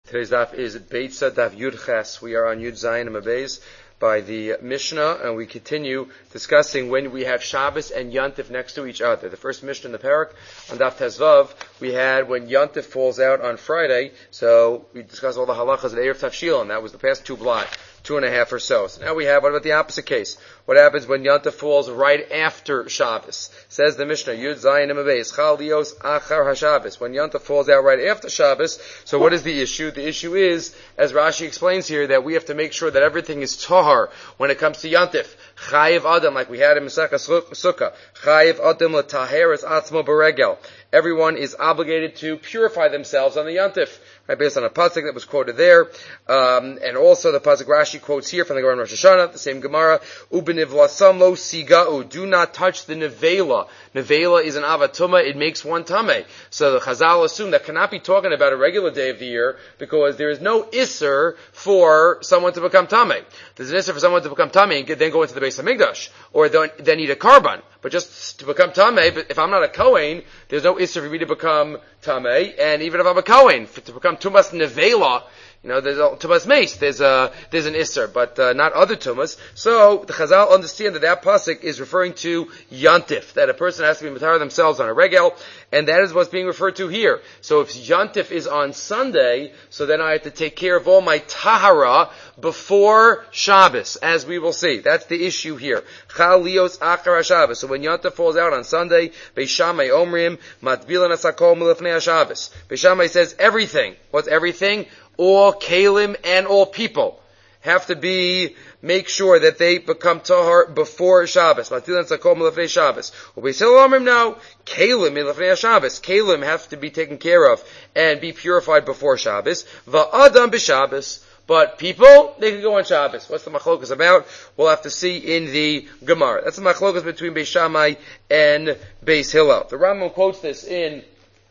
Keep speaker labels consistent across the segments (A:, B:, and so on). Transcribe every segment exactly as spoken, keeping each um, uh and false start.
A: Today's daf is Beitza Daf Yud Ches. We are on Yud Zayin and Mabez by the Mishnah, and we continue discussing when we have Shabbos and Yontif next to each other. The first Mishnah in the parak on Daf Tezvav, we had when Yontif falls out on Friday, so we discussed all the halachas at Erev Tafshil, and that was the past two blot, two and a half or so. So now we have, what about the opposite case? What happens when Yontif falls right after Shabbos? Says the Mishnah, Yud Zayin and Mabez, Chal Lios Achar HaShabbos. When Yontif falls out right after Shabbos, so what is the issue? The issue is, as Rashi explains here, that we have to make sure that everything is tahar when it comes to Yontif. Chayiv Adam, like we had in Masechah Sukkah. Chayiv Adam l'taheres atzmo beregel. Everyone is obligated to purify themselves on the Yontif, right, based on a pasuk that was quoted there, um, and also the pasuk Rashi quotes here from the Gemara in Rosh Hashanah, the same Gemara, Ubeniv lasam lo siga'u, do not touch the nevela. Nevela is an avatuma, it makes one tame. So the Chazal assume that cannot be talking about a regular day of the year, because there is no isser for someone to become tame. There's an isser for someone to become tame and then go into the Beis HaMikdash, or then, then eat a karban. But just to become tamei, but if I'm not a Kohen, there's no issue for me to become tamei. And even if I'm a Kohen, for, to become tumas nevela, you know, there's a tumas mace, there's a, there's an isser, but uh, not other tumas. So the Chazal understand that that pasuk is referring to Yontif, that a person has to be matar themselves on a regel, and that is what's being referred to here. So if Yontif is on Sunday, so then I have to take care of all my tahara before Shabbos, as we will see. That's the issue here. Chal lios achar Shabbos. So when Yontif falls out on Sunday, Beis Shammai omrim matbilan asakol milifnei Shabbos. Beis Shammai says everything. What's everything? All kalim and all people have to be, make sure that they become tahar before Shabbos. Matbilan asakol milifnei Shabbos. Beis Hillel omrim now, kalim milifnei Shabbos. Kalim have to be taken care of and be purified before Shabbos. Va'adam b'Shabbos. But people, they can go on Shabbos. What's the machlokas about? We'll have to see in the Gemara. That's the machlokas between Beis Shammai and Beis Hillel. The Rambam quotes this in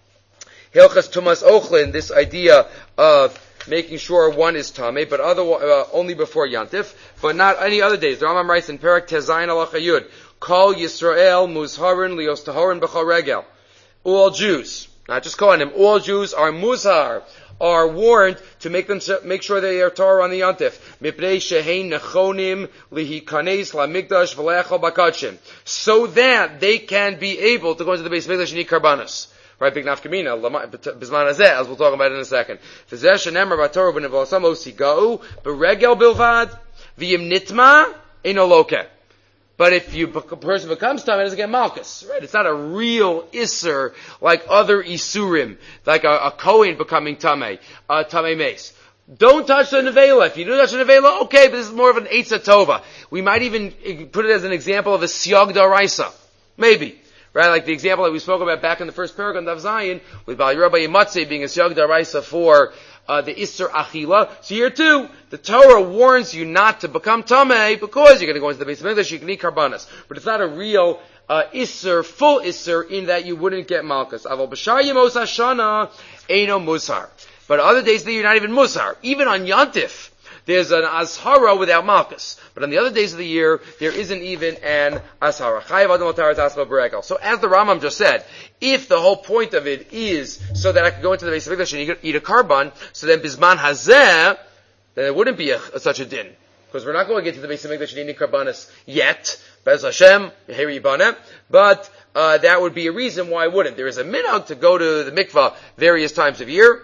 A: Hilchas Tumas Ochlin, this idea of making sure one is tamei, but other, uh, only before Yantif, but not any other days. The Rambam writes in Perak Tezayin Halacha Yud, Kol Yisrael Muzharin Lios Tahorin B'chol Regel. All Jews, not just Kohanim, all Jews are muzhar, are warned to make them make sure they are Torah on the Yontif. Mipnei shehein nechonim lihikanes lamikdash v'leachol bakadshim, so that they can be able to go into the Beis Mikdash and eat karbanos. Right, big nafkamina, bisman hazeh, as we'll talk about in a second. V'zeh shenemar b'Torah b'nevolasam lo siga'u b'regel bilvad v'yim nitma eino lokeh. But if you, a person becomes tamei, it doesn't get malchus, right? It's not a real isser like other isurim, like a, a Kohen becoming tamei, a tamei mace. Don't touch the nevela. If you do touch the nevela, okay, but this is more of an eitzah tova. We might even put it as an example of a siyag daraisa. Maybe. Right, like the example that we spoke about back in the first paragraph on Daf Zayin, with Bal Yerubah Yimatzeh being a siyag daraisa for Uh, the Isser Achila. So here too, the Torah warns you not to become Tameh because you're going to go into the Beis HaMikdash, you can eat karbanas. But it's not a real uh, Isser, full Isser, in that you wouldn't get Malchus. Aval B'shar Yemos Hashana, Eino Musar. But other days that you're not even Musar. Even on Yantif, there's an Azhara without Malchus. But on the other days of the year, there isn't even an Azhara. Chayav Adam L'Taharas Asma B'Regel. So as the Rambam just said, if the whole point of it is so that I can go into the Beis HaMikdash and eat a karban, so then Bisman Hazeh, then it wouldn't be a, a, such a din. Because we're not going into the Beis HaMikdash and eating karbanas yet. Bez Hashem, Yeheri Yibaneh. But uh, that would be a reason why I wouldn't. There is a minhag to go to the mikvah various times of year,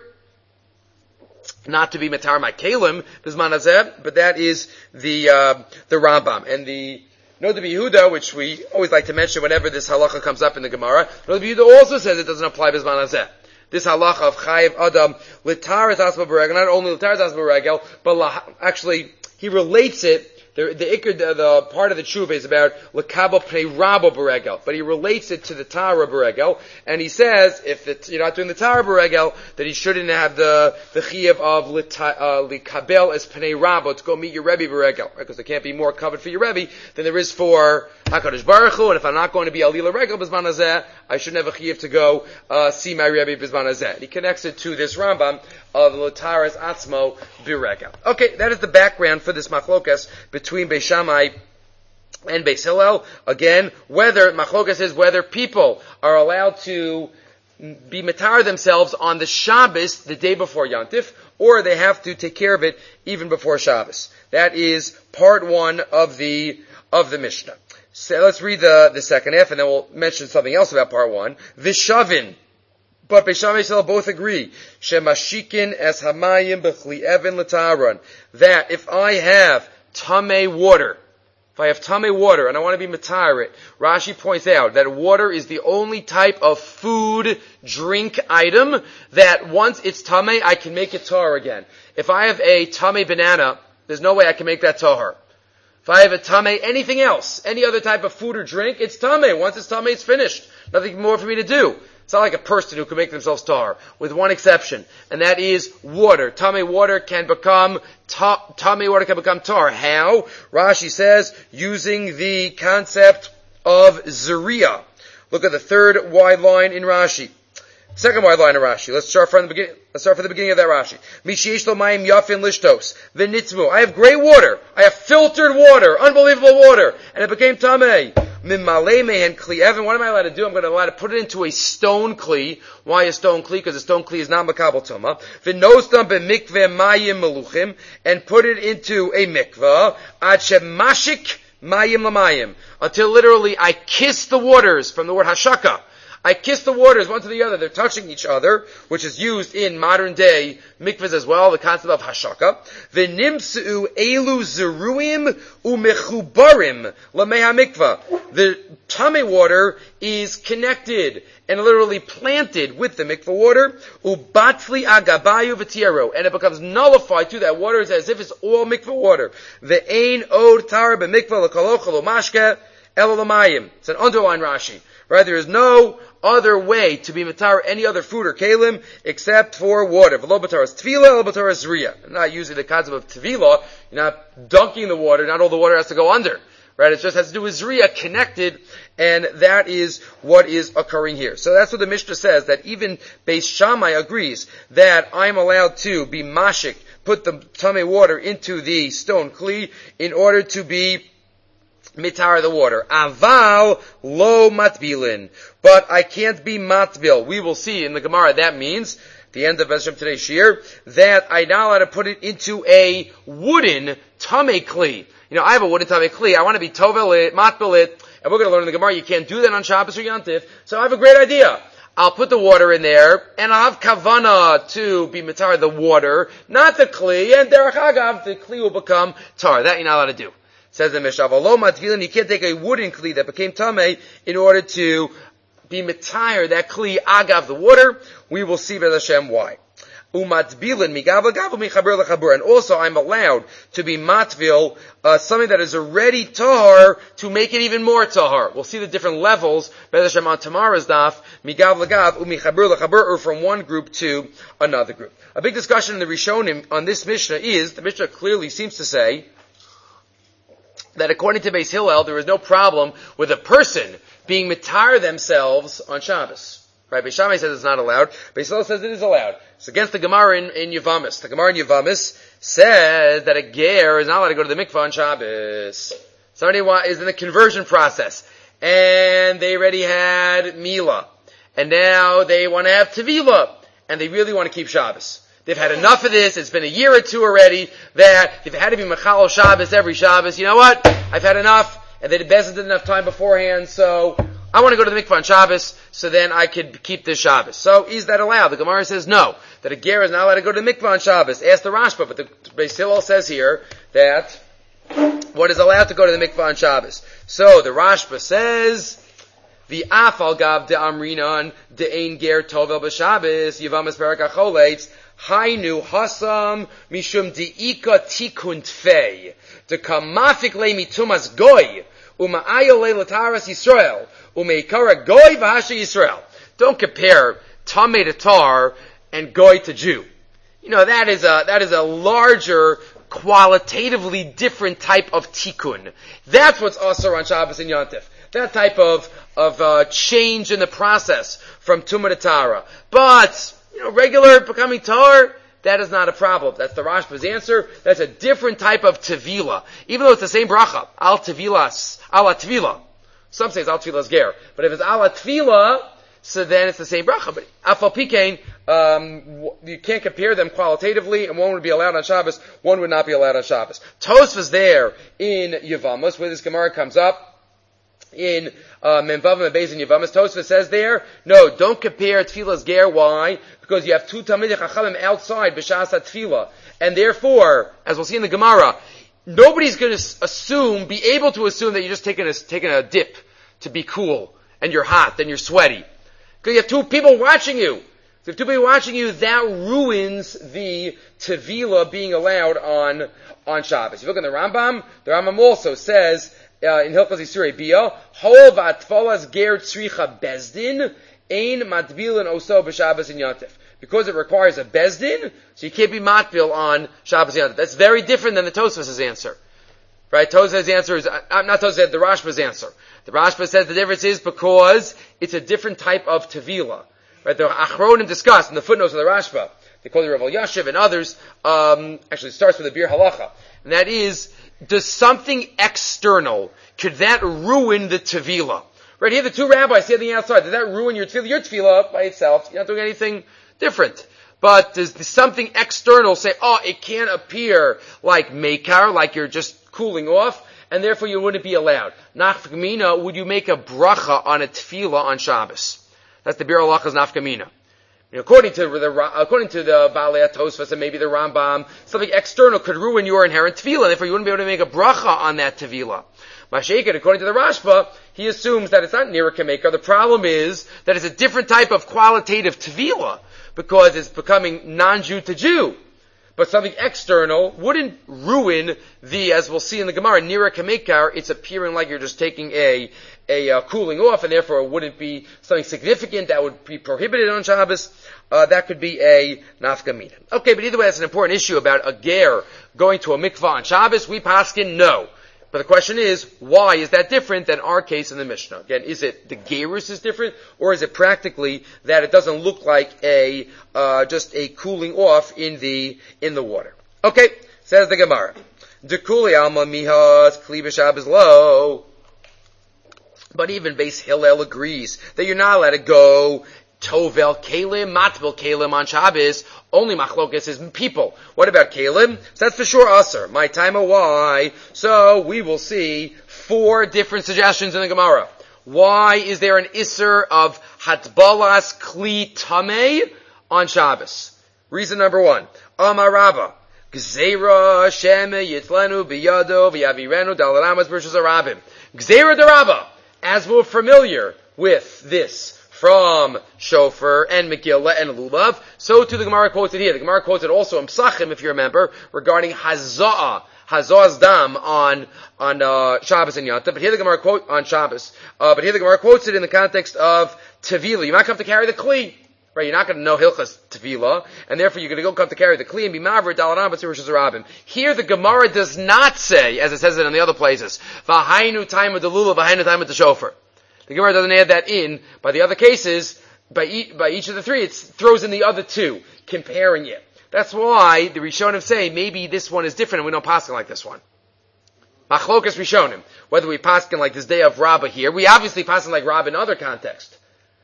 A: not to be matar my kalim, Bisman Hazeh, but that is the uh, the Rambam. And the Noda B'Yehuda, which we always like to mention whenever this halacha comes up in the Gemara, Noda B'Yehuda also says it doesn't apply Bisman Hazeh. This halacha of Chayiv Adam L'Taharas Asma B'Regel, not only L'Taharas Asma B'Regel, but la, actually he relates it. The the, ikr, the the part of the tshuva is about L'Kabel Pnei Rabo B'Regel, but he relates it to the Tahara B'Regel, and he says if the, you're not doing the Tahara B'Regel, that he shouldn't have the the chiyuv of L'Kabel as Pnei Rabo to go meet your Rebbe B'Regel, right? Because there can't be more covered for your Rebbe than there is for HaKadosh Baruch Hu, and if I'm not going to be Alila Regel B'Zman Hazeh, I shouldn't have a chiyuv to go uh, see my Rebbe B'Zman Hazeh. He connects it to this Rambam of L'Taharas Atzmo B'Regel. Okay, that is the background for this machlokas between Beis Shammai and Beis Hillel. Again, whether, machlokas is whether people are allowed to be matar themselves on the Shabbos, the day before Yantif, or they have to take care of it even before Shabbos. That is part one of the of the Mishnah. So let's read the, the second half, and then we'll mention something else about part one. Vishavin. But Beis Shammai Yisrael both agree. Shemashikin es hamayim b'chli even l'taharon. That if I have tamei water, if I have tamei water and I want to be matarit, Rashi points out that water is the only type of food, drink item that once it's tamei, I can make it tahor again. If I have a tamei banana, there's no way I can make that tahor. If I have a tamei anything else, any other type of food or drink, it's tamei. Once it's tamei, it's finished. Nothing more for me to do. It's not like a person who can make themselves tahor, with one exception, and that is water. Tamei water can become ta- tamei water can become tar. How? Rashi says using the concept of zeriya. Look at the third wide line in Rashi. Second wide line in Rashi. Let's start from the beginning. Let's start from the beginning of that Rashi. Misheyesh lo mayim yafin lishtos v'nitzmu. I have great water. I have filtered water, unbelievable water, and it became tamei. Mimmalei mehen kli even. What am I allowed to do? I'm going to allow to put it into a stone kli. Why a stone kli? Because a stone kli is not makabel tuma. V'nostam b'mikveh mayim meluchim, and put it into a mikveh. Ad shemashik mayim lamayim, until literally I kiss the waters, from the word hashaka. I kiss the waters one to the other. They're touching each other, which is used in modern day mikvahs as well, the concept of hashaka. V'nimsu elu zeruim umechubarim lameha mikvah. The tamei water is connected and literally planted with the mikvah water. Ubatli agabayu v'tiero. And it becomes nullified to that water. It's as if it's all mikvah water. Ve'ein od tar b'mikvah l'kalocha l'mashke elo l'mayim. It's an underline Rashi. Right? There is no other way to be matar any other food or kalim except for water. V'lo b'taras tefillah, v'lo b'taras zriya. I'm not using the concept of tefillah. You're not dunking the water. Not all the water has to go under. Right? It just has to do with zriya, connected, and that is what is occurring here. So that's what the Mishnah says, that even Beis Shammai agrees that I'm allowed to be mashik, put the tamei water into the stone kli in order to be mitar the water. Aval lo matbilin. But I can't be matbil. We will see in the Gemara that means, at the end of Ezra today's shir, that I'm not allowed to put it into a wooden tamei kli. You know, I have a wooden tamei kli. I want to be tovel it, matbil it, and we're going to learn in the Gemara you can't do that on Shabbos or Yantif. So I have a great idea. I'll put the water in there, and I'll have kavana to be mitar the water, not the kli, and derech agav, the kli will become tar. That you're not allowed to do. Says the Mishnah, you can't take a wooden kli that became tamei in order to be mitayr that kli agav the water. We will see B'ez Hashem why. And also I'm allowed to be matvil uh, something that is already tahar to make it even more tahar. We'll see the different levels B'ez Hashem on tomorrow's daf, migav l'gav u'michaber l'chaber, or from one group to another group. A big discussion in the Rishonim on this Mishnah is, the Mishnah clearly seems to say that according to Beis Hillel, there is no problem with a person being mitar themselves on Shabbos. Right? Beis Shammai says it's not allowed. Beis Hillel says it is allowed. It's against the Gemara in, in Yevamos. The Gemara in Yevamos says that a ger is not allowed to go to the mikvah on Shabbos. Somebody is in the conversion process, and they already had Mila, and now they want to have Tevilah, and they really want to keep Shabbos. They've had enough of this. It's been a year or two already that they've had to be Mechal Shabbos every Shabbos. You know what? I've had enough. And they didn't enough time beforehand, so I want to go to the mikvah on Shabbos, so then I could keep this Shabbos. So is that allowed? The Gemara says no, that a ger is not allowed to go to the mikvah on Shabbos. Ask the Rashba, but the Beis Hillel says here that what is allowed to go to the mikvah on Shabbos. So the Rashba says, the afal gav de amrinan de ein ger tovel b'Shabbos Yevamos perak acholetz hainu hasam mishum diika tikun tfei de kamafik le mitumas goy uma'ayo le lataras Yisrael umeikara goy v'hasha Yisrael. Don't compare tamei to tar and goy to Jew. You know, that is a that is a larger, qualitatively different type of tikkun. That's what's asur on Shabbos and Yontif. That type of of uh, change in the process from tumah to tara. But you know, regular becoming tar, that is not a problem. That's the Rashba's answer. That's a different type of tevila, even though it's the same bracha. Al tevilas, ala tevila. Some say it's al tevilas ger, but if it's ala tevila, so then it's the same bracha. But afal pikein, um, you can't compare them qualitatively, and one would be allowed on Shabbos, one would not be allowed on Shabbos. Tosfos there in Yevamos, where this Gemara comes up, in uh, Memvavim and Beis and Yevamos, Tosfos says there, no, don't compare Tefillah's ger. Why? Because you have two Talmidei Chachamim outside b'shas Tefillah, and therefore, as we'll see in the Gemara, nobody's going to assume, be able to assume that you're just taking a taking a dip to be cool, and you're hot, and you're sweaty, because you have two people watching you. So if two people watching you, that ruins the Tevilah being allowed on on Shabbos. If you look in the Rambam, the Rambam also says. Uh, in Hilchos Isurei Bia, Hol v'atfalas ger tzricha bezdin, ein matbilin oso b'Shabbos and Yontif. Because it requires a bezdin, so you can't be matbil on Shabbos and Yontif. That's very different than the Tosfos' answer. Right? Tosfos' answer is, uh, not Tosfos, the Rashba's answer. The Rashba says the difference is because it's a different type of Tevilah. Right? The Achronim discussed in the footnotes of the Rashba. They call it Rav Yashiv and others, um, actually it starts with the Bir Halacha. And that is, does something external, could that ruin the Tevilah? Right here, the two rabbis standing outside, does that ruin your Tevilah? Your Tevilah by itself, you're not doing anything different. But does something external say, oh, it can't appear like Mekar, like you're just cooling off, and therefore you wouldn't be allowed. Nafkamina, would you make a bracha on a Tevilah on Shabbos? That's the Bir Halacha's Nafkamina. According to the according to the Baalei Tosfos and maybe the Rambam, something external could ruin your inherent Tevilah, and therefore you wouldn't be able to make a bracha on that Tevilah. Mashaykin, according to the Rashba, he assumes that it's not near a Kamekar. The problem is that it's a different type of qualitative Tevilah, because it's becoming non-Jew to Jew. But something external wouldn't ruin the, as we'll see in the Gemara, near a Kamekar, it's appearing like you're just taking a a uh, cooling off, and therefore it wouldn't be something significant that would be prohibited on Shabbos. Uh, that could be a nafkamina. Okay, but either way, that's an important issue about a ger going to a mikvah on Shabbos. We paskin no. But the question is, why is that different than our case in the Mishnah? Again, is it the gerus is different, or is it practically that it doesn't look like a uh, just a cooling off in the in the water? Okay, says the Gemara. Dekuli alma mihas kli b'Shabbos lo. But even Beis Hillel agrees that you're not allowed to go tovel kalim, matvel kalim on Shabbos. Only machlokas is people. What about kalim? So that's for sure aser. My time of why. So we will see four different suggestions in the Gemara. Why is there an iser of hatbalas kli tameh on Shabbos? Reason number one. Amar Rabba. Gzeira sheme yitlenu biyado v'yavirenu dalaramas b'rishus harabim. Gzeira de Rabba. As we're familiar with this from Shofar and Megillah and Lulav, so too the Gemara quotes it here. The Gemara quotes it also in Psachim, if you remember, regarding Haza'ah, Haza'ah's dam on on uh, Shabbos and Yontif. But here the Gemara quote on Shabbos. Uh, but here the Gemara quotes it in the context of Tevilah. You might come to carry the Kli. Right, you're not going to know Hilchas Tevilah, and therefore you're going to go come to carry the Kli and be Mavir Dalaram B'Tzir Rishus Harabim. Here the Gemara does not say, as it says it in the other places, V'hainu time of the Lulav, V'hainu time of the Shofar. The Gemara doesn't add that in. By the other cases, by, e- by each of the three, it throws in the other two, comparing it. That's why the Rishonim say maybe this one is different and we don't paskin like this one. Machlokas Rishonim. Whether we paskin like this day of Rabbah here, we obviously paskin like Rabbah in other contexts.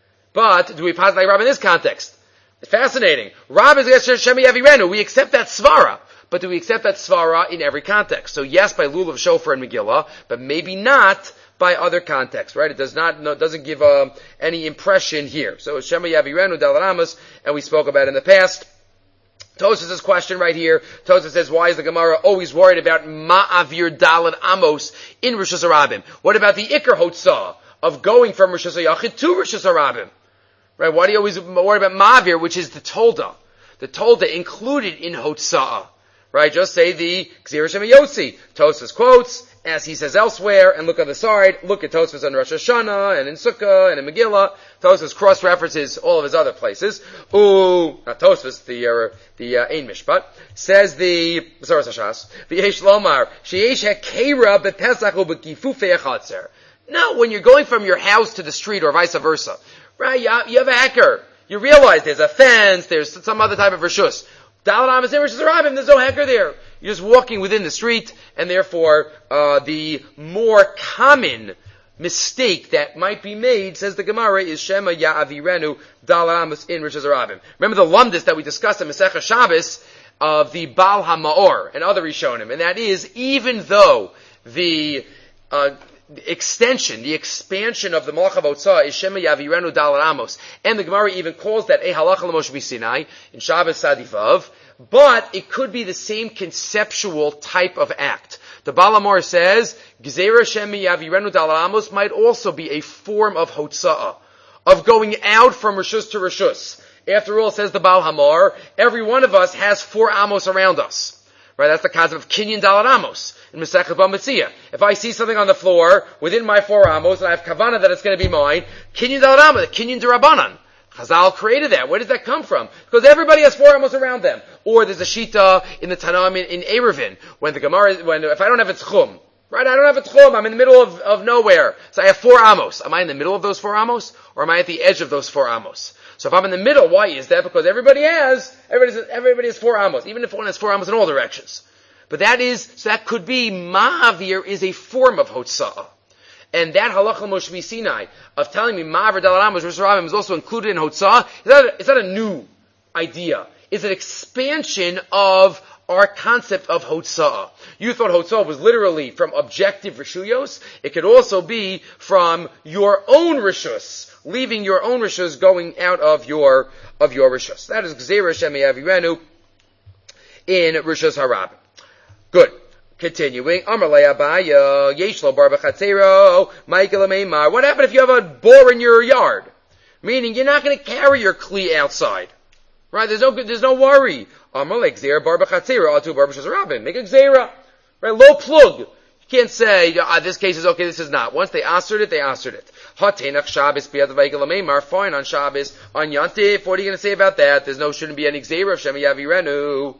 A: But do we pass like Rabbah in this context? It's fascinating. Rabbah is Shemi Yavirenu. We accept that svara. But do we accept that svara in every context? So yes, by Lulav, Shofar, and Megillah, but maybe not by other contexts, right? It does not, no, doesn't give uh, any impression here. So Shemi Yavirenu, Dalaramas, and we spoke about it in the past. Tosfos' question right here. Tosfos says, why is the Gemara always worried about Ma'avir Dalad Amos in Rishus Harabim? What about the Iker Hotzah of going from Rishus HaYachid to Rishus Harabim? Right? Why do you always worry about Ma'avir, which is the Tolda? The Tolda included in Hotzah. Right? Just say the Gzir Shem Yotzi. Tosfos quotes, as he says elsewhere, and look on the side, look at Tosfos on Rosh Hashanah, and in Sukkah, and in Megillah. Tosfos cross-references all of his other places. Ooh, not Tosfos, the, uh, the, uh, Ein Mishpat. Says the, Zoras HaShas, V'yesh Lomar, Sheyesh HaKeira B'Pesach U'B'Kifufei HaChatzer. No, when you're going from your house to the street, or vice versa. Right, you have, you have a hecker. You realize there's a fence, there's some other type of rishus. Daladam is in Rishus Harabim, there's no hecker there. You're just walking within the street, and therefore, uh, the more common mistake that might be made, says the Gemara, is Shema Ya'avirenu Dalar Amos in Rosh Hashanah. Remember the lumdis that we discussed in Masechah Shabbos of the Baal HaMaor and other Rishonim, and that is, even though the uh, extension, the expansion of the Malach HaVotzah is Shema Yavirenu Dalar Amos, and the Gemara even calls that a halacha l'Moshe Sinai in Shabbos Sadivav, but it could be the same conceptual type of act. The Baal HaMaor says, Gzeira Shema Yavirenu Dalar Amos might also be a form of Hotza'ah, of going out from Rishus to Rishus. After all, says the Baal HaMaor, every one of us has four Amos around us. Right, that's the concept of Kinyan Dalar Amos in Masechet Bamitzia. If I see something on the floor within my four Amos and I have Kavanah that it's going to be mine, Kinyan Dalar Amos, Kinyan Derabanan. Chazal created that. Where does that come from? Because everybody has four Amos around them. Or there's a Shita in the Tanaim in, in Eruvin, when the Gemara, when, if I don't have a Tchum, right, I don't have a Tchum, I'm in the middle of, of nowhere, so I have four Amos. Am I in the middle of those four Amos? Or am I at the edge of those four Amos? So if I'm in the middle, why is that? Because everybody has, everybody has, everybody has four Amos, even if one has four Amos in all directions. But that is, so that could be, Ma'avir is a form of Hotza'ah. And that halacha Moshe Sinai of telling me Ma'avir Dalar Amos Rosh Hashanah is also included in Hotza'ah, it's not, a, it's not a new idea. It's an expansion of our concept of Hotza'ah. You thought Hotza'ah was literally from objective Rishuyos. It could also be from your own Rishus, leaving your own Rishus, going out of your, of your Rishus. That is Gzeira Shema Yavirenu in Rishus Harab. Good. Continuing. Amarle Abaya, Yeshlo Bar B'chatzero, Michael Ameimar. What happened if you have a boar in your yard? Meaning you're not going to carry your kli outside. Right? There's no, there's no worry. Amarle Gzeira Bar B'chatzero, Atu Bar B'shas Rabin. Make a Gzeira. Right? Low plug. You can't say, ah, this case is okay, this is not. Once they answered it, they answered it. Hatenach Shabbos B'yad Vaykel Ameimar. Fine on Shabbos. On Yantif, what are you going to say about that? There's no, shouldn't be any Gzeira of Shema Yavirenu.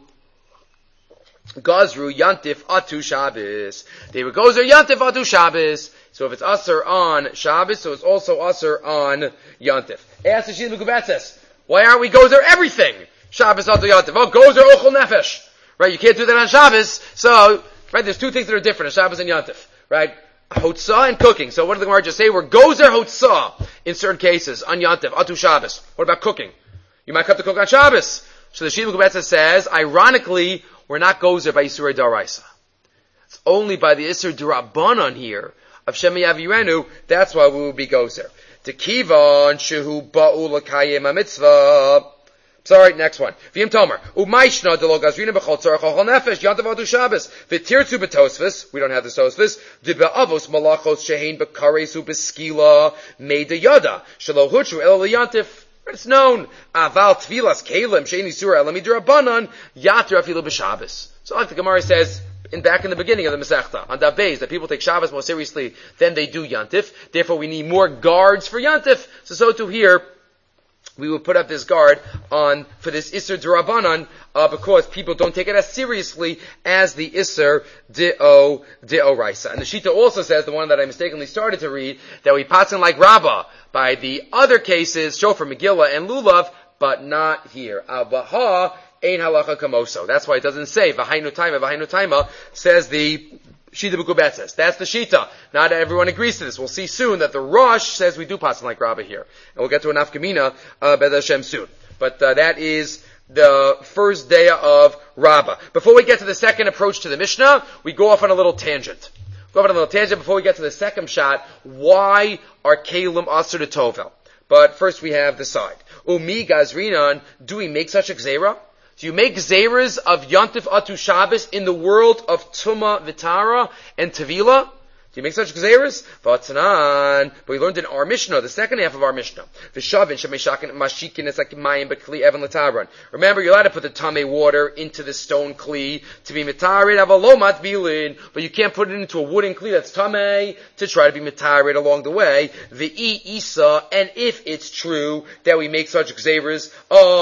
A: Gazru Yantif Atu Shabbos. They were Gozer Yantif Atu Shabbos. So if it's Asr on Shabbos, so it's also Asr on Yantif. Ask the Shila Gubatzes, why aren't we Gozer everything? Shabbos Atu Yantif. Oh, Gozer Ochel Nefesh. Right, you can't do that on Shabbos. So, right, there's two things that are different on Shabbos and Yantif. Right? Hotzah and cooking. So what did the Gemara just say? We're Gozer Hotzah in certain cases on Yantif, Atu Shabbos. What about cooking? You might have to cook on Shabbos. So the Shila Gubatzes says, ironically, we're not gozer by Yisur Daraisa. It's only by the Yisur Darabanan here of Shema Yavirenu. That's why we will be gozer. Tekivan shehu ba'u l'kayim hamitzvah. Sorry, next one. V'yim Tomer. U'mayshna de lo gazrina b'chol tzarech ochol nefesh yantav adu Shabbos. V'tirtzu b'tosfos. We don't have the tosfos. De be'avos malachos shehein b'karesu b'skila meida yada. Shelo hutru el yantif. It's known. Aval tvilas kelim sheini surah elami derabanan yatra afilu b'Shabbos. So like the Gemara says in back in the beginning of the Masechta on Daf Beis that people take Shabbos more seriously than they do Yantif. Therefore, we need more guards for Yantif. So so too here. We will put up this guard on for this Isser Derabanan uh, because people don't take it as seriously as the Isser De'o De'oraisa. And the Shita also says, the one that I mistakenly started to read, that we patzin like Rabbah by the other cases, Shofar, Megillah, and Lulav, but not here. Al-Baha Ein Halacha Kamoso. That's why it doesn't say V'hainu Taima, V'hainu Taima, says the Shita B'Kubetzes. That's the Shita. Not everyone agrees to this. We'll see soon that the Rosh says we do pass like Rabbah here. And we'll get to an Afkamina, uh, B'ez Hashem soon. But, uh, that is the first day of Rabbah. Before we get to the second approach to the Mishnah, we go off on a little tangent. Go off on a little tangent before we get to the second shot. Why are Kalim Asr to Tovel? But first we have the side. Umi Gazrinan, do we make such a Gzeira? Do you make Gzeiras of Yantif Atu Shabbos in the world of Tuma, Vitara, and Tevila? Do you make such Gzeiras? Vatzanan. But we learned in our Mishnah, the second half of our Mishnah. Vishavin Shemeshakin Mashikin Esakimayim Bekli Evan Lataran. Remember, you're allowed to put the Tameh water into the stone Kli to be Mitarid Avalomat Bilin, but you can't put it into a wooden Kli that's Tameh to try to be Mitarid along the way. V'i Isa, and if it's true that we make such Gzeiras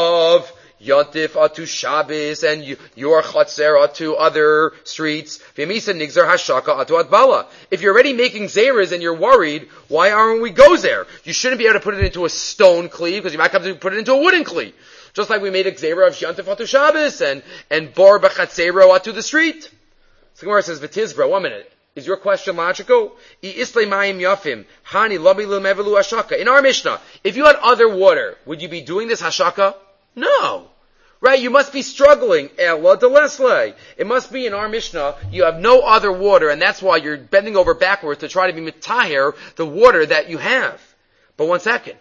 A: of Yantif Atu Shabbos and your Chatzer Atu other streets. V'misa Nigzar Hashaka Atu Atbala. If you're already making Zeiras and you're worried, why aren't we goes there? You shouldn't be able to put it into a stone Kli because you might have to put it into a wooden Kli. Just like we made a Gzeira of Yantif Atu Shabbos and, and Bar B'Chatzero Atu the street. So Gemara says, V'tizbra, one minute. Is your question logical? In our Mishnah, if you had other water, would you be doing this hashaka? No. Right? You must be struggling. It must be in our Mishnah, you have no other water, and that's why you're bending over backwards to try to be mitahir the water that you have. But one second.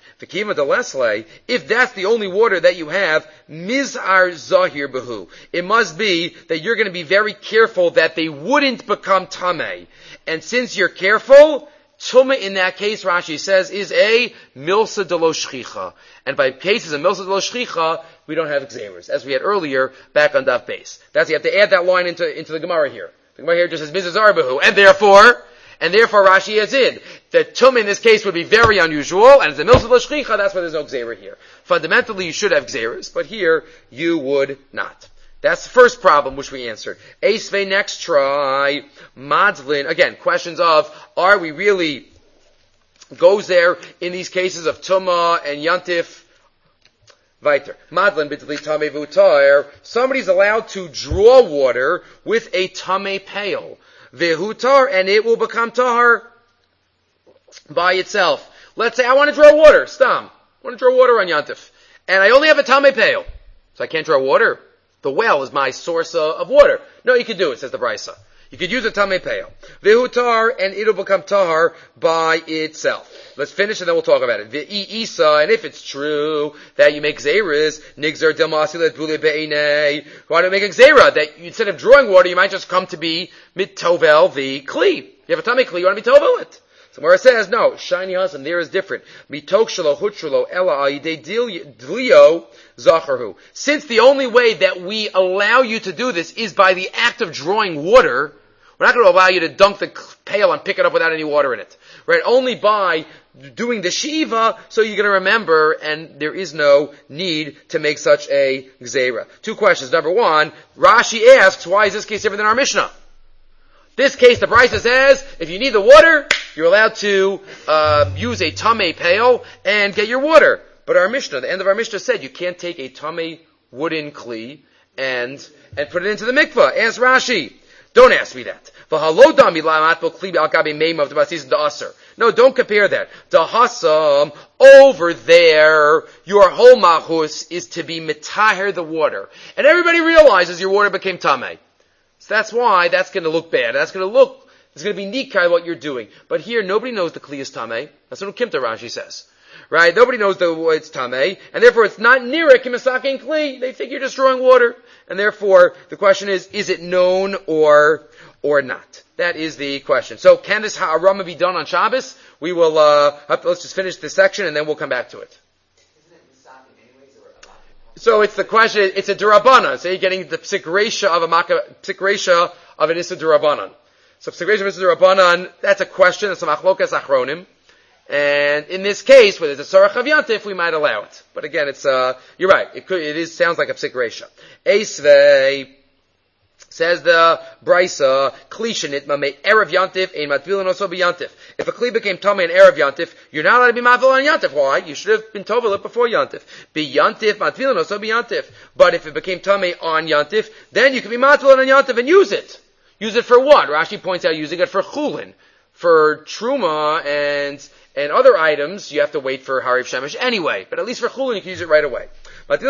A: If that's the only water that you have, mizar zahir behu. It must be that you're going to be very careful that they wouldn't become tameh. And since you're careful, Tumah in that case, Rashi says, is a milsa de lo shchicha. And by cases of milsa de lo shchicha, we don't have gzeros, as we had earlier back on Daf Beis. That's, you have to add that line into, into the Gemara here. The Gemara here just says, mizar behu. And therefore, And therefore Rashi has in. The tum in this case would be very unusual, and as a milsa l'shchicha, that's why there's no gzera here. Fundamentally, you should have gzeras, but here you would not. That's the first problem which we answered. Eisvei, next try. Madlin, again, questions of, are we really goes there in these cases of Tumah and Yantif? Weiter. Madlin b'tli tamei v'utar. Somebody's allowed to draw water with a tamei pail. V'hutar, and it will become tahar by itself. Let's say I want to draw water, stam. I want to draw water on Yantif. And I only have a tamei pail. So I can't draw water. The well is my source of water. No, you can do it, says the Brisa. You could use a tamei pail. V'hutar, and it'll become tahar by itself. Let's finish and then we'll talk about it. V'i isa, and if it's true that you make zeiras, nigzer del masilet bule be'inei, why don't you make a zera that instead of drawing water, you might just come to be mitovel the kli. You have a tamei kli, you want to mitovel it. So where it says, no, shiny husband, there is different. Mitok shelo hutshelo ela ayidei dilio zacharhu. Since the only way that we allow you to do this is by the act of drawing water, we're not going to allow you to dunk the pail and pick it up without any water in it. Right? Only by doing the shiva, so you're going to remember, and there is no need to make such a gzeira. Two questions. Number one, Rashi asks, why is this case different than our Mishnah? This case, the Brisa says, if you need the water, you're allowed to uh, use a tamei pail and get your water. But our Mishnah, the end of our Mishnah said, you can't take a tamei wooden kli and and put it into the mikvah. Ask Rashi. Don't ask me that. No, don't compare that. Dahasam, over there, your whole mahus is to be mitaher the water. And everybody realizes your water became tamei. So that's why that's going to look bad. That's going to look, it's going to be nikar what you're doing. But here, nobody knows the kli is tamei. That's what Ukimta Rashi says. Right? Nobody knows the it's tamei, and therefore it's not nira kimasake and kli. They think you're just drawing water. And therefore, the question is, is it known or or not? That is the question. So, can this ha'arama be done on Shabbos? We will, uh, have to, let's just finish this section and then we'll come back to it.
B: Isn't it misake anyways, or a
A: So it's the question, it's a durabana. So you're getting the psik resha of a maka, psik resha of an issa durabanan. So psik resha of issa durabanan, that's a question, that's a machlokas achronim. And in this case, where there's a sarach of yantif, we might allow it. But again, it's, uh, you're right, it could, it is, sounds like a psik resha. Eisvei, says the Brisa, Kli shenitma me erev yantif, ein matvilin also be yantif. If a Kli became tamei and erev yantif, you're not allowed to be matvil on yantif. Why? You should have been tovel it before yantif. Be yantif, matvilin also be yantif. But if it became tamei on yantif, then you can be matvilin on yantif and use it. Use it for what? Rashi points out using it for chulin. For truma and and other items, you have to wait for Hariv Shemesh anyway. But at least for chulin, you can use it right away. But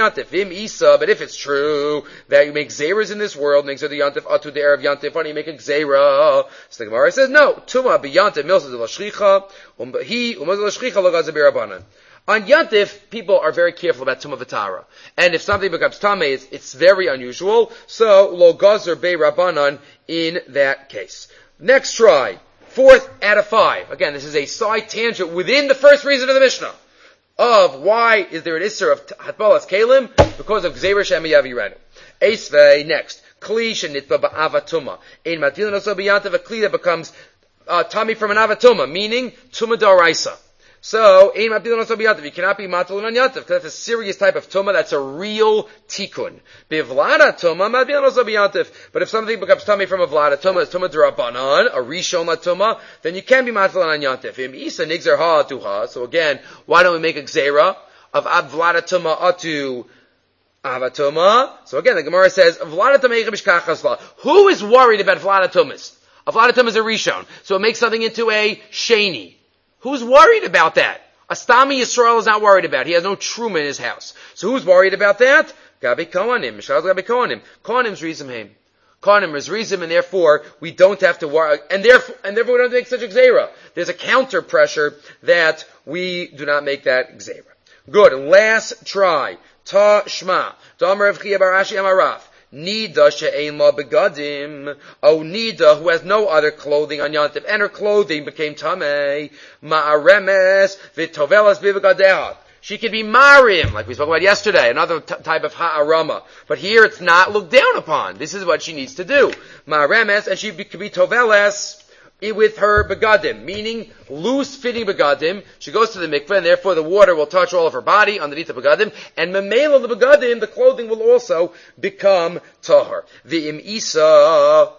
A: if it's true that you make zeras in this world, makes it the yantif atu the erev yantif, why do you make a zera? So the Gemara says no. Tuma be yantif milsa de l'shchicha, he umaz l'shchicha logaza b'rabanan. On yantif, people are very careful about tuma v'tara, and if something becomes tamei, it's, it's very unusual. So logazer b'rabanan in that case. Next try. Fourth out of five. Again, this is a side tangent within the first reason of the Mishnah. Of why is there an isser of hatbalas kalim? Because of gzeira shemiyav yirenu. Eisvei, next. Kli shenitba ba'avatuma. Ein matilin also biyantav, a kli that becomes uh, tamei from an avatuma, meaning tuma daraisa. So, ein matilin also biyantav. You cannot be matilin on yantav, because that's a serious type of tuma, that's a real tikkun. Bivlada tuma, matilin also biyantav. But if something becomes tamei from a vlada tuma, it's tuma derabanan, a rishon la tuma, then you can be matilin on yantav. Im isa nigzer ha atuha. So again, why don't we make a gzeira of vlada tuma atu avatuma? So again, the Gemara says, vlada tuma mishkachasla. Who is worried about vlada tumas? A vladatum is a rishon. So it makes something into a sheni. Who's worried about that? A stami Yisrael is not worried about. He has no truma in his house. So who's worried about that? Gabi Kohanim. Mishal Gabi Kohanim. Kohanim's rizim him. Kohanim is rizim, and therefore we don't have to worry, and therefore, and therefore we don't have to make such a gzeira. There's a counter pressure that we do not make that gzeira. Good. Last try. Ta shma. Damar Rav Chiya bar Ashi Amarav. Nida she'ein la begadim. Oh, Nida, who has no other clothing on Yantiv, and her clothing became tamei. Ma'aremes v'tovelas b'begadeha. She could be marim, like we spoke about yesterday, another t- type of ha'arama. But here it's not looked down upon. This is what she needs to do. Ma'aremes, and she be, could be tovelas with her begadim, meaning loose-fitting begadim. She goes to the mikveh, and therefore the water will touch all of her body underneath the begadim, and memela the begadim, the clothing will also become tahar. The im isa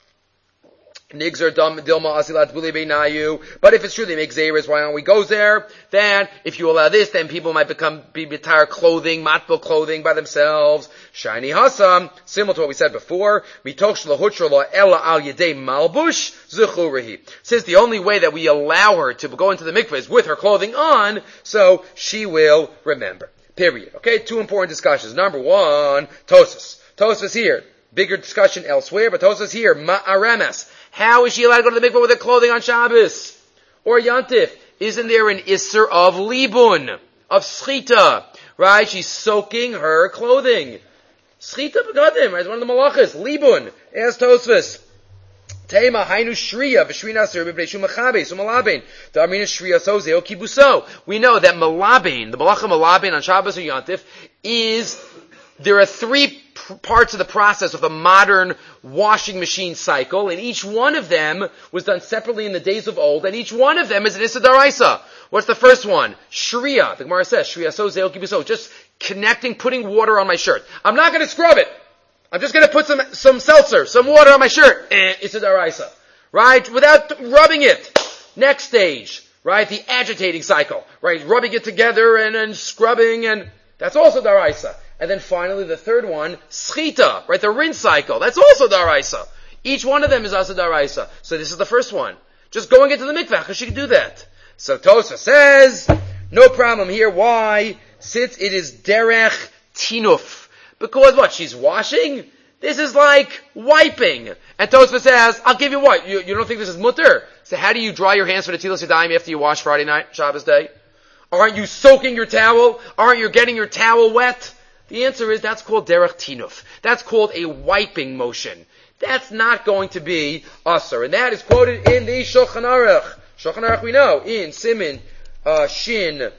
A: nigzer dilma asilat buli beinayu. But if it's true they make zayras, why don't we go there? Then, if you allow this, then people might become be bitar clothing, matbel clothing by themselves. Shiny hasam, similar to what we said before. Mitoch shlahutr la ella al yedei malbush zuchurahi. Since the only way that we allow her to go into the mikveh is with her clothing on, so she will remember. Period. Okay, two important discussions. Number one, Tosas. Tosas here. Bigger discussion elsewhere, but Tosas here. Ma'aremes. How is she allowed to go to the mikveh with her clothing on Shabbos? Or Yantif? Isn't there an isser of libun? Of schita? Right? She's soaking her clothing. Schita begadim, right? It's one of the malachas. Libun. As Tosfos. Tema hainu shriya v'shri nasir b'bnei shu mechabe so malabein da'amina shriya so zeo kibuso. We know that malabein, the malacha malabein on Shabbos or Yantif, is there are three pr- parts of the process of the modern washing machine cycle, and each one of them was done separately in the days of old, and each one of them is an Issa Daraisa. What's the first one? Shriya. The Gemara says, Shriya so zeo kibuso. Just connecting, putting water on my shirt. I'm not going to scrub it. I'm just going to put some some seltzer, some water on my shirt. Eh, Issa Daraisa. Right? Without rubbing it. Next stage. Right? The agitating cycle. Right? Rubbing it together and, and scrubbing, and that's also Daraisa. And then finally, the third one, schita, right? The rinse cycle. That's also daraisa. Each one of them is also daraisa. So this is the first one. Just going into the mikveh, because she can do that. So Tosa says, no problem here. Why? Since it is derech tinuf. Because what? She's washing? This is like wiping. And Tosfos says, I'll give you what? You, you don't think this is mutter? So how do you dry your hands for the Tilas Yadayim after you wash Friday night, Shabbos day? Aren't you soaking your towel? Aren't you getting your towel wet? The answer is that's called derech tinuf. That's called a wiping motion. That's not going to be usher. And that is quoted in the Shulchan Aruch. Shulchan Aruch we know, in Siman uh, Shin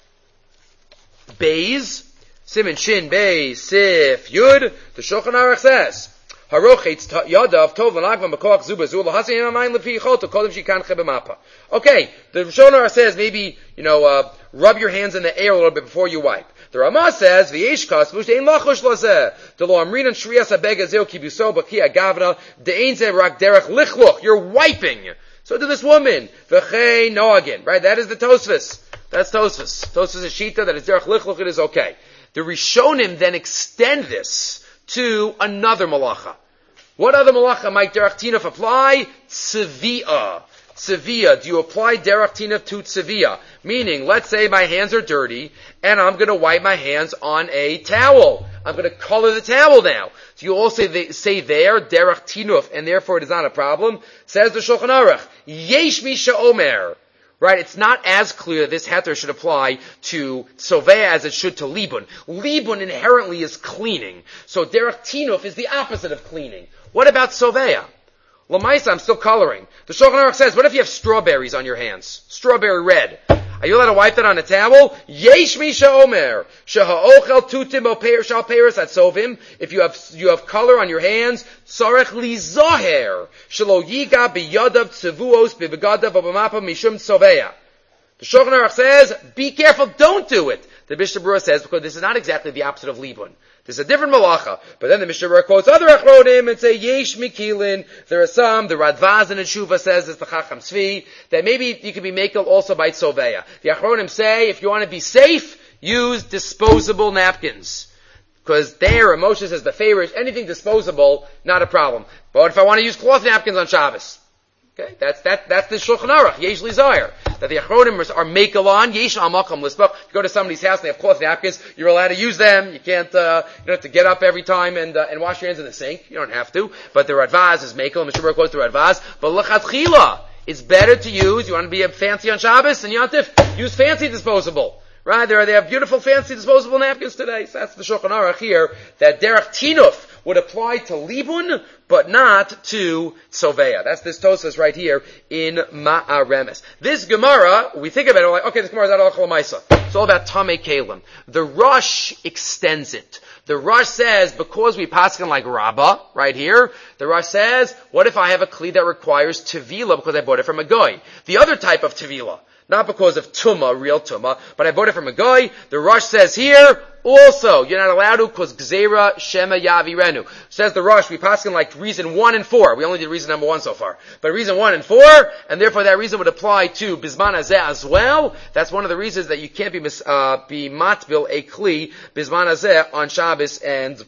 A: Beis, Siman Shin Beis Sif Yud, the Shulchan Aruch says, Harochetz yadav tov l'nagvam b'koach zubazu l'hasin ha'mayim l'fi yichoto kodem shikan chebemapa. Okay, the Shulchan Aruch says maybe, you know, uh, rub your hands in the air a little bit before you wipe. The Ramah says, "V'yeshkas v'shtein lachush lazeh." The lo amrinan shriyas habega zeu kibuso b'kia gavna de'ein zeh rak derech lichluch. You're wiping. So to this woman, v'chei noagin. Right? That is the Tosfos. That's Tosfos. Tosfos is shita that is derech lichluch. It is okay. The Rishonim then extend this to another malacha. What other malacha might derech tinuf apply? Tzivia. Tzivia. Do you apply derech tinuf to tzivia? Meaning, let's say my hands are dirty, and I'm going to wipe my hands on a towel. I'm going to color the towel now. Do you also say there, derech tinuf, and therefore it is not a problem? Says the Shulchan Aruch, yesh mi she'omer. Right, it's not as clear that this heter should apply to Sovea as it should to Libun. Libun inherently is cleaning. So derech tinuf is the opposite of cleaning. What about Sovea? Lamaisa, I'm still coloring. The Shulchan Aruch says, what if you have strawberries on your hands? Strawberry red. Are you allowed to wipe that on a towel? Yesh mi she'omer. Sheha'ochel tutim o shal peres atzovim. If you have, you have color on your hands, tzarech li zoher. Shelo yiga biyadav tzevuos bibegadav obamapa mishum tzovea. The Shulchan Aruch says, be careful, don't do it. The Mishnah Berurah says, because this is not exactly the opposite of Libun. This is a different malacha. But then the Mishnah Berurah quotes other achronim and say, yesh mikilin. There are some, the Radvaz and Shuva says, it's the Chacham Tzvi, that maybe you can be makel also by Tzoveya. The achronim say, if you want to be safe, use disposable napkins. Because there, Moshe says the favorite, anything disposable, not a problem. But if I want to use cloth napkins on Shabbos, okay, that's that that's the Shulchan Aruch, Yesh Li Zayir, that the Achronim are mekalon, Yesh Al Makam Lisbach. You go to somebody's house and they have cloth napkins, you're allowed to use them. You can't, uh, you don't have to get up every time and uh, and wash your hands in the sink. You don't have to. But the Radvaz is mekel, and Mishnah quotes the Radvaz. But L'chatchila, it's better to use. You want to be fancy on Shabbos and Yontif, use fancy disposable. Right, there they have beautiful, fancy, disposable napkins today. So that's the Shulchan Aruch here, that Derech Tinuf would apply to Libun, but not to Soveya. That's this Tosas right here in Ma'aremes. This Gemara, we think about it, we're like, okay, this Gemara is out of Chalamaisa. It's all about Tamei Kalim. The Rosh extends it. The Rosh says, because we paskin like Rabbah, right here, the Rosh says, what if I have a Kli that requires Tevila because I bought it from a Goy? The other type of Tevila. Not because of Tumah, real Tumah, but I bought it from a guy. The Rosh says here, also, you're not allowed to because Gzeira Shema Yavirenu. Says the Rosh, we paskin like reason one and four. We only did reason number one so far. But reason one and four, and therefore that reason would apply to Bizman Hazeh as well. That's one of the reasons that you can't be, uh, be matbil a Kli, Bizman Hazeh, on Shabbos and,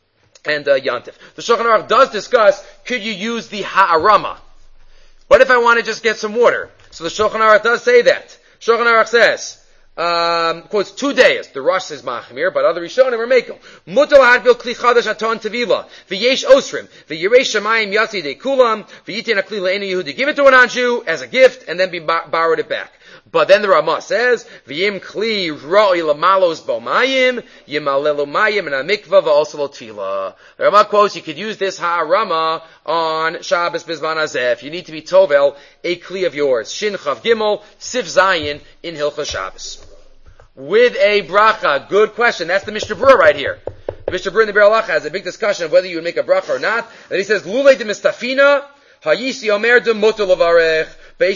A: and, uh, Yantif. The Shulchan Aruch does discuss, could you use the Ha'arama? What if I want to just get some water? So the Shulchan Aruch does say that. Shulchan Aruch says, um, quotes two days. The Rosh says Machmir, but other Rishonim are making. Mutal hadbil kli chadash aton tevila. V'yesh osrim. V'yiresh shamayim yatsi de kulam. V'yitin akli le'enu Yehudi. Give it to a non-Jew as a gift, and then be bar- borrowed it back. But then the Ramah says, V'yim kli ra'i lamalos bo'mayim, yimalelu mayim, and a mikvah v'oselo tefillah. The Ramah quotes, you could use this ha'arama on Shabbos Bizman Hazeh. If you need to be tovel, a kli of yours. Shin Chav Gimel, Sif Zayin, in Hilchah Shabbos. With a bracha. Good question. That's the Mishnah Berurah right here. The Mishnah Berurah in the Be'er Halacha has a big discussion of whether you would make a bracha or not. And he says, Lulei de mistafina, hayisi omer de mutal avarech. Why?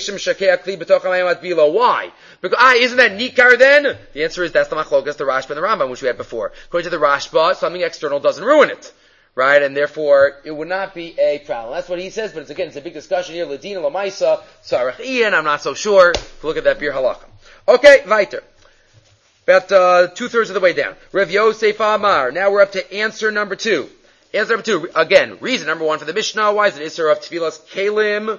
A: Because, ah, isn't that nikar then? The answer is that's the machlokas, the Rashba and the Rambam, which we had before. According to the Rashba, something external doesn't ruin it. Right? And therefore, it would not be a problem. That's what he says, but it's again, it's a big discussion here. Ladina Lamaisa, Sarach Ian, I'm not so sure. Look at that beer halakha. Okay, weiter. About, uh, two thirds of the way down. Rav Yosef Amar. Now we're up to answer number two. Answer number two. Again, reason number one for the Mishnah. Why is it Isser of Tfilas Kalim?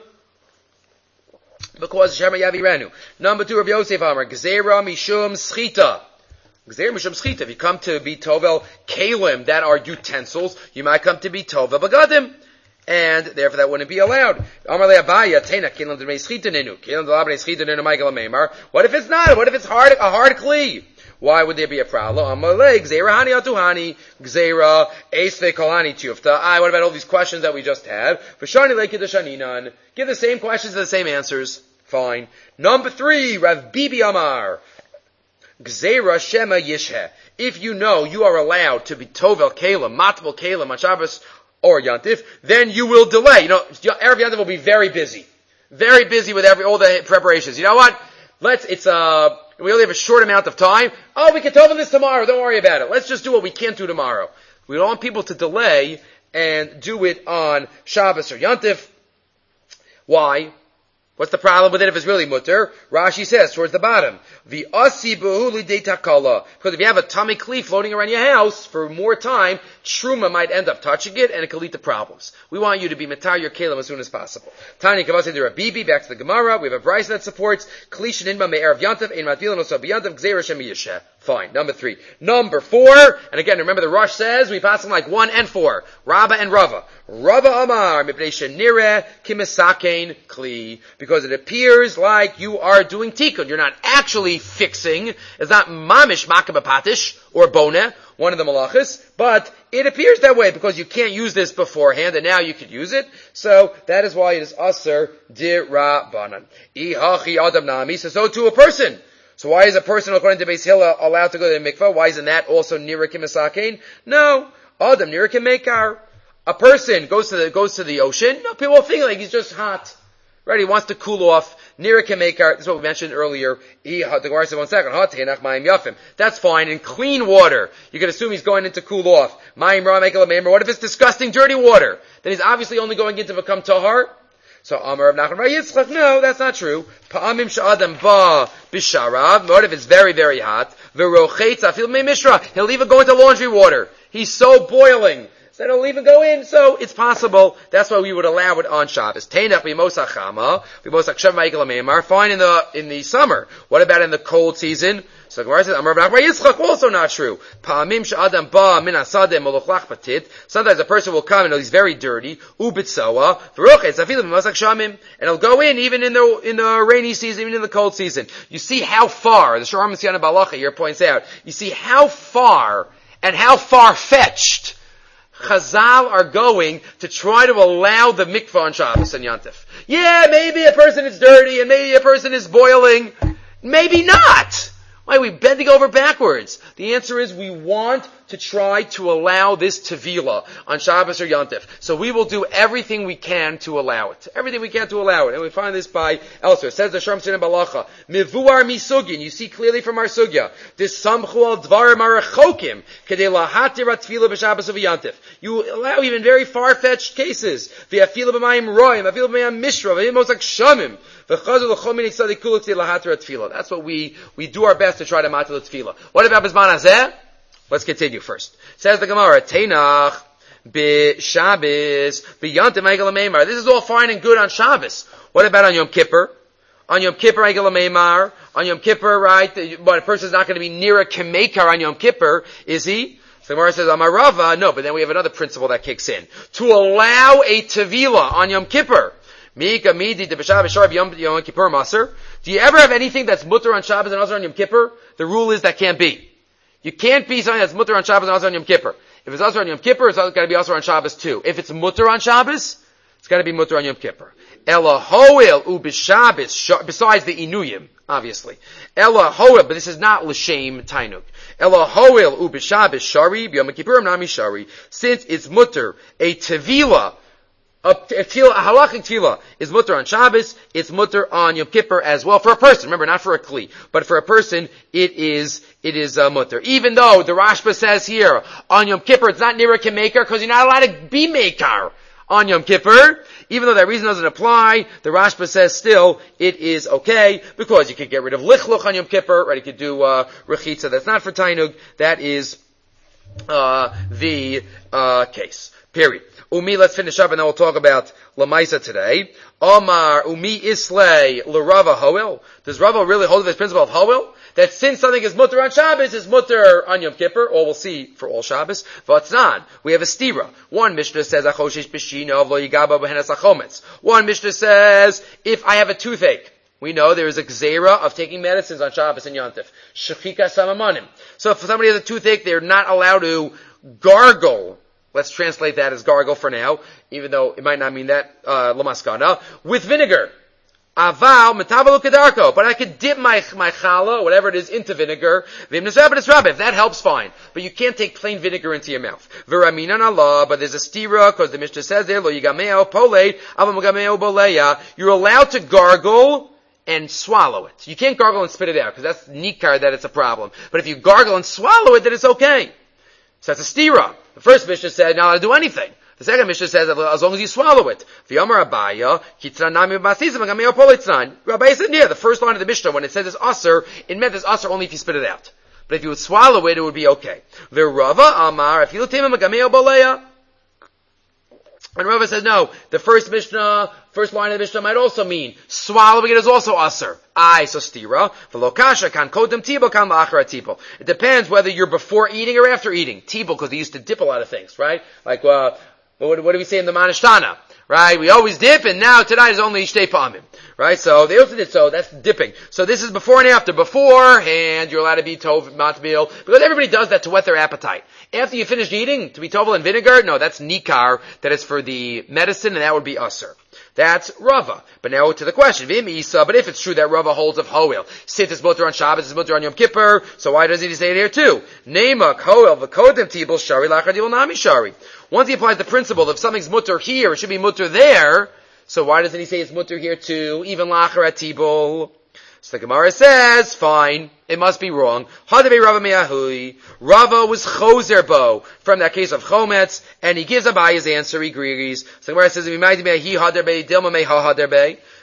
A: Because Shema Yavirenu. Number two, Rav Yosef Amar, Gzeira Mishum Schita. Gzeira Mishum Schita. If you come to be Tovel Kalim, that are utensils, you might come to be Tovel Bagadim. And therefore that wouldn't be allowed. Amar le Abaya, Tena Kalim D'mei Schita Nenu. Kalim D'labnei Schita Nenu Michael Meimar. What if it's not? What if it's hard, a hard Kli? Why would there be a problem? Amar le Gzeira Hani Atuhani. Gzeira Esve Kolani Tufta. Ah, what about all these questions that we just had? V'shani le Kiddushaninan. Give the same questions and the same answers. Fine. Number three, Rav Bibi Amar. Gzeira Shema Yishhe. If you know you are allowed to be Tovel Kalim, Matbel Kalim on Shabbos or Yantif, then you will delay. You know, Erev Yantif will be very busy. Very busy with every, all the preparations. You know what? Let's, it's, uh, we only have a short amount of time. Oh, we can Tovel this tomorrow. Don't worry about it. Let's just do what we can't do tomorrow. We don't want people to delay and do it on Shabbos or Yantif. Why? What's the problem with it if it's really mutter? Rashi says towards the bottom, the asi buhuli de takala. Because if you have a tummy kli floating around your house for more time, truma might end up touching it, and it could lead to problems. We want you to be matar your kalim as soon as possible. Tani kavase de Rabibi. Back to the Gemara. We have a brayso that supports kli shenidma me'erav yantav ein matvilan osa b'yantav gzeira shem yisheh. Fine. Number three. Number four. And again, remember the Rosh says we pass them like one and four. Rabba and Rava. Rava Amar mipnei shenireh kimisakein kli. Because it appears like you are doing tikkun. You're not actually fixing. It's not mamish makabapatish or boneh, one of the malachas, but it appears that way because you can't use this beforehand, and now you could use it. So that is why it is aser dirabanan. Ihachi adam nami. So to a person. So why is a person, according to Beis Hillel, allowed to go to the mikvah? Why isn't that also nira kimisakein? No, adam nira kimekar. A person goes to the goes to the ocean. No, people will think like he's just hot. Right, he wants to cool off. Nira kamekar, this is what we mentioned earlier. The Gemara said one second. That's fine. In clean water, you can assume he's going in to cool off. What if it's disgusting, dirty water? Then he's obviously only going in to become tahar. So Amar of Nachman Yitzchak, no, that's not true. Pa'amim sha'adam ba b'sharav. What if it's very, very hot? V'rochetz afil me mishra. He'll even go into laundry water. He's so boiling. So it'll even go in, so it's possible. That's why we would allow it on Shabbos. Tainach b'mosach chama, b'mosach shav ma'ikal meimar. Fine in the in the summer. What about in the cold season? So Gemara says, Amar B'nachbar Yitzchak, also not true. Pa'amim she'adam ba min hasadeh moluchlach patit. Sometimes a person will come and he's very dirty. Ubitzoa v'rochet zafilu b'mosach shamim, and he'll go in even in the in the rainy season, even in the cold season. You see how far the Shor HaMasiyana Balacha here points out. You see how far and how far fetched Chazal are going to try to allow the mikvah on Shabbos and Yantif. Yeah, maybe a person is dirty and maybe a person is boiling. Maybe not. Why are we bending over backwards? The answer is we want to try to allow this tevilah on Shabbos or Yantif. So we will do everything we can to allow it. Everything we can to allow it. And we find this by elsewhere. It says the Shor HaMasiyana Balacha, Mivuar misugin. You see clearly from our sugya. This samchu al dvarim arachokim kedei lahatir atfilah b'Shabbos of Yantif. You allow even very far-fetched cases. V'afilah b'mayim roim, afilah b'mayim mishra, v'im mosak shamim. That's what we, we do our best to try to matil tefillah. What about Bizman Hazeh? Let's continue first. Says the Gemara, Teinach, b'Shabbos, b'Yantiv Eigal HaMeimar. This is all fine and good on Shabbos. What about on Yom Kippur? On Yom Kippur Eigal HaMeimar. On Yom Kippur, right, but a person's not going to be near a Kemekar on Yom Kippur, is he? So the Gemara says, Amarava, no, but then we have another principle that kicks in. To allow a tevilah on Yom Kippur. Do you ever have anything that's mutter on Shabbos and also on Yom Kippur? The rule is that can't be. You can't be something that's mutter on Shabbos and also on Yom Kippur. If it's also on Yom Kippur, it's got to be also on Shabbos too. If it's mutter on Shabbos, it's got to be mutter on Yom Kippur. Ela hoel u b'Shabbos, besides the inuyim, obviously. Ela hoel, but this is not l'shem tainuk. Ela hoel u b'Shabbos shari, b'Yom Kippur nami shari. Since it's mutter, a tevilah, A tefillah, a halachic tefillah is mutter on Shabbos, it's mutter on Yom Kippur as well, for a person, remember, not for a kli, but for a person, it is, it is uh, mutter. Even though the Rashba says here, on Yom Kippur, it's not near a kemekar, because you're not allowed to be mekar on Yom Kippur, even though that reason doesn't apply, the Rashba says still, it is okay, because you could get rid of lichluch on Yom Kippur, right, you could do, uh, rechitza, that's not for tainug, that is, uh, the, uh, case. Period. Umi, let's finish up and then we'll talk about Lamaisa today. Omar, Umi Islay, L'Rava Hoel. Does Rava really hold this principle of Hoel? That since something is mutter on Shabbos, it's mutter on Yom Kippur, or we'll see for all Shabbos. V'atznan, we have a stira. One Mishnah says, Achoshish b'shino, v'lo yigaba b'henes achometz. One Mishnah says, if I have a toothache, we know there is a gzeira of taking medicines on Shabbos and Yontif. Shechika samamanim. So if somebody has a toothache, they're not allowed to gargle. Let's translate that as gargle for now, even though it might not mean that, uh, lamaskana, with vinegar. Aval, metavalu kedarko. But I could dip my, my challah, whatever it is, into vinegar. Vim nesabed es rabbi. If that helps, fine. But you can't take plain vinegar into your mouth. V'raminan Allah, but there's a stira, because the Mishnah says there, lo yigameo polei, avam yigameo boleya. You're allowed to gargle and swallow it. You can't gargle and spit it out, because that's nikar that it's a problem. But if you gargle and swallow it, then it's okay. So that's a stira. The first Mishnah said, not allowed to do anything. The second Mishnah says, as long as you swallow it. V'yamar Abaya, kitran nami b'masizim, agameo politznan. Rabbi said, yeah, the first line of the Mishnah, when it says it's usher, it meant it's usher only if you spit it out. But if you would swallow it, it would be okay. V'rava amar, if you timim, agameo boleya. And Rava says, no, the first Mishnah, first line of the Mishnah might also mean swallowing it is also usher. Ai, so stira. V'lokasha kan kodem tibel kan la'achara tibel. It depends whether you're before eating or after eating. Tibel, because they used to dip a lot of things, right? Like, uh, what, what do we say in the Manishtana? Right? We always dip, and now tonight is only shtei pa'amim. Right? So, they also did so, that's dipping. So this is before and after. Beforehand, you're allowed to be tov, matbil, because everybody does that to whet their appetite. After you finish eating, to be tovel and vinegar, no, that's nikar, that is for the medicine, and that would be usher. That's Rava. But now to the question, Vim Isa, but if it's true that Rava holds of Hoel, since it's mutter on Shabbos, it's mutter on Yom Kippur, so why doesn't he say it here too? Nemak, Hoel, V'kodem Tibel, Shari, Lachadil, Nami, Shari. Once he applies the principle, if something's mutter here, it should be mutter there, so why doesn't he say it's mutter here too, even Lachar at Tibel? So the Gemara says, fine, it must be wrong. Hadabe Rava me'ahui. Rava was choser bo from that case of chometz, and he gives Abaye's answer, he agrees. So the Gemara says,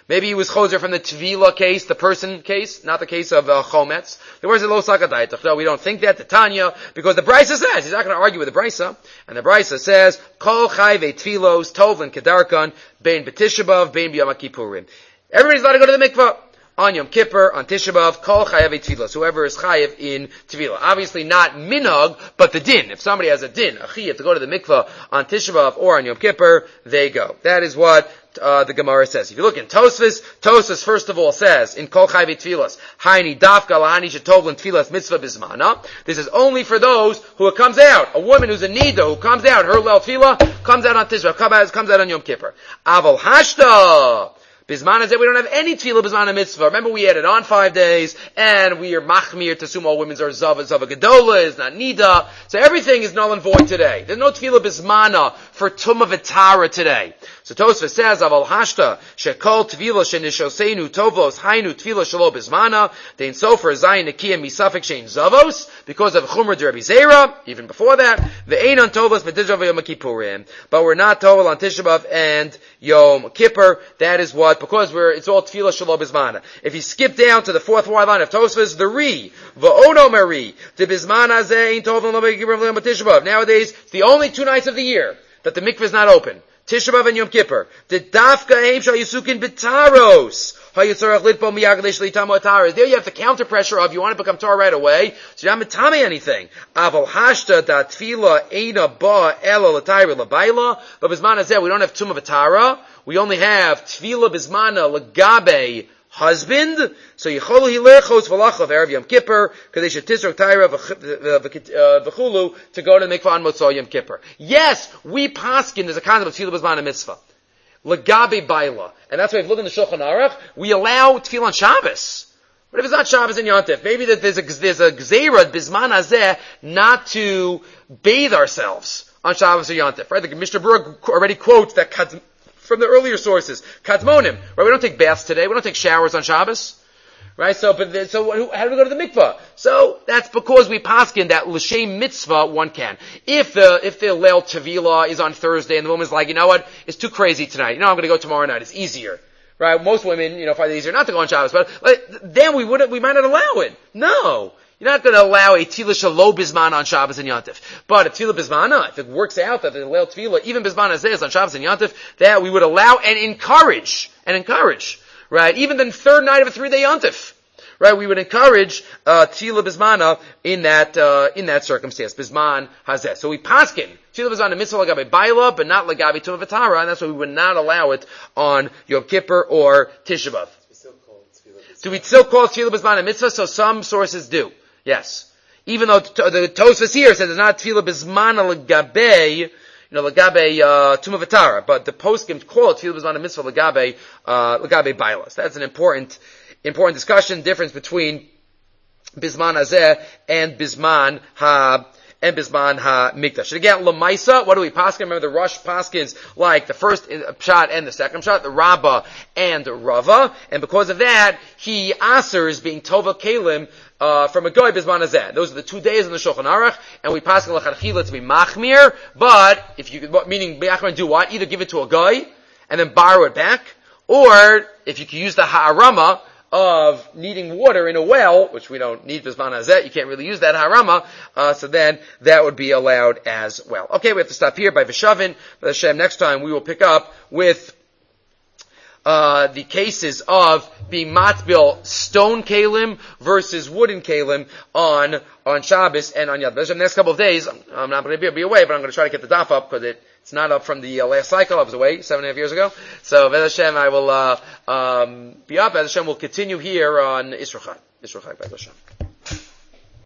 A: Maybe he was choser from the tvila case, the person case, not the case of uh, chometz. There was a lo sakadaytach. No, we don't think that. The Tanya, because the Brisa says, he's not going to argue with the Brisa, and the Brisa says, kol chayve tfilos tovlin kedarkan bein betishabav bein b'yom kippurim. Everybody's allowed to go to the mikvah on Yom Kippur, on Tisha B'av, kol chayav tfilos. Whoever is chayav in tvila. Obviously not minhag, but the din. If somebody has a din, a chayav to go to the mikvah on Tisha B'av or on Yom Kippur, they go. That is what Uh, the Gemara says. If you look in Tosfos, Tosfos first of all says, in Kol Chayve Tfilas, Haini Dafka Lahani Shetovlin Tfilas Mitzvah Bismana. This is only for those who it comes out. A woman who's a Nida, who comes out, her Lel Tfilah, comes out on Tisha, comes out on Yom Kippur. Aval Hashta. Bismana said we don't have any tefillah bismana mitzvah. Remember we added on five days, and we are machmir to assume all women's are zava, zava gedola, is not nida. So everything is null and void today. There's no tefillah bismana for tumah v'tara today. So Tosfos says, aval hashta, shekol tefillah shenishoseinu tovos, hainu tefillah shelo bismana, dein sofer zayin nekiyah misafik shein zavos, because of chumra de Rabbi Zera, even before that, ve'ein on tovos v'tisha v'yom kippurim. But we're not tovel on Tisha B'av and Yom Kippur. That is what, because we're, it's all tefillah shelo bismana. If you skip down to the fourth wide line of Tosfos, the ri, v'ono meri, the bismana zein tovel lo b'kippurim Tisha B'av. Nowadays, it's the only two nights of the year that the mikveh is not open. Tisha B'av and Yom Kippur. The dafka aim shal yisukin b'taros. There you have the counter pressure of you want to become Torah right away, so you're not mitame anything. Aval hashta da tefila eina ba ela l'tayra l'bayla. But bismana zeh, we don't have tumah v'tara. We only have tefila bismana l'gabe husband. So yicholu hilerchos v'lachav erev Yom Kippur kadesh tisrok tayra v'chulu to go to the mikvah on Motzah Yom Kippur. Yes, we paskin there's a concept of tefila bismana mitzvah. Lagabe baila. And that's why if you look in the Shulchan Aruch, we allow tefillah on Shabbos. But if it's not Shabbos and Yontif, maybe that there's a, there's a gzeira, bisman hazeh, not to bathe ourselves on Shabbos or Yontif. Right? The Mishnah Berurah already quotes that from the earlier sources. Kadmonim. Right? We don't take baths today. We don't take showers on Shabbos. Right? So, but, so how do we go to the mikvah? So, that's because we paskin that l'shem mitzvah one can. If the, if the leil tevila is on Thursday and the woman's like, you know what, it's too crazy tonight. You know, I'm gonna go tomorrow night. It's easier. Right? Most women, you know, find it easier not to go on Shabbos, but like, then we wouldn't, we might not allow it. No. You're not going to allow a tefillah shelo bismana on Shabbos and Yontif. But a tefillah bismana, if it works out that the leil tefillah, even bismana says on Shabbos and Yontif, that we would allow and encourage, and encourage. Right? Even the third night of a three-day yontif. Right? We would encourage, uh, tefillah bismana in that, uh, in that circumstance. Bisman hazeh. So we paskin. Tefillah bismana mitzvah lagabe baila, but not lagabe tumah v'tara, and that's why we would not allow it on Yom Kippur or Tisha B'av. Do we still call tefillah bismana mitzvah? So some sources do. Yes. Even though t- the Tosfos here says it's not tefillah bismana lagabe, you know, lagabe, uh, tumah v'tara, but the poskim call it tefillah bismana mitzvah lagabe, uh, lagabe baila. So that's an important, important discussion, difference between Bisman Hazeh and Bisman Ha, and Bisman Ha Mikdash. And again, Lamaisa, what do we paskin? Remember the Rosh paskins, like the first shot and the second shot, the Rabbah and the Rava, and because of that, he asers being Tova Kalim, uh, from a Goy Bisman Hazeh. Those are the two days in the Shulchan Aruch, and we paskin L'chadchila to be Machmir, but, if you, meaning, Machmir do what? Either give it to a Goy, and then borrow it back, or, if you can use the Ha'arama, of needing water in a well, which we don't need bisman hazeh, you can't really use that harama, uh, so then that would be allowed as well. Okay, we have to stop here by Vishavin. But Hashem, next time we will pick up with uh, the cases of being matbil stone kalim versus wooden kalim on on Shabbos and on Yad. The next couple of days, I'm not going to be away, but I'm going to try to get the daf up because it It's not up from the uh, last cycle. I was away seven and a half years ago. So, Bez Hashem, I will uh, um, be up. Bez Hashem will continue here on Isra Chai. Isra Chai, Bez Hashem.